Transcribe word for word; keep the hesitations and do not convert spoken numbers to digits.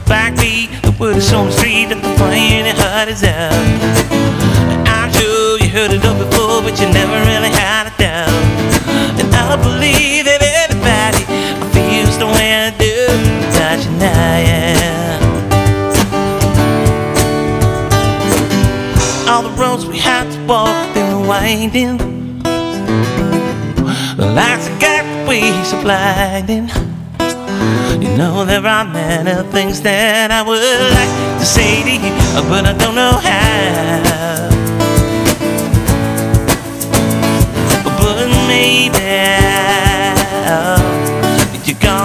backbeat, the word is on the street that the fire in your heart is out. I'm sure you heard it all before, but you never really had a doubt. And I believe that everybody feels the way I do about you now, yeah. All the roads we had to walk, they were winding. The lights that got the way so blinding. You know there are many things that I would like to say to you, but I don't know how. But maybe you're gone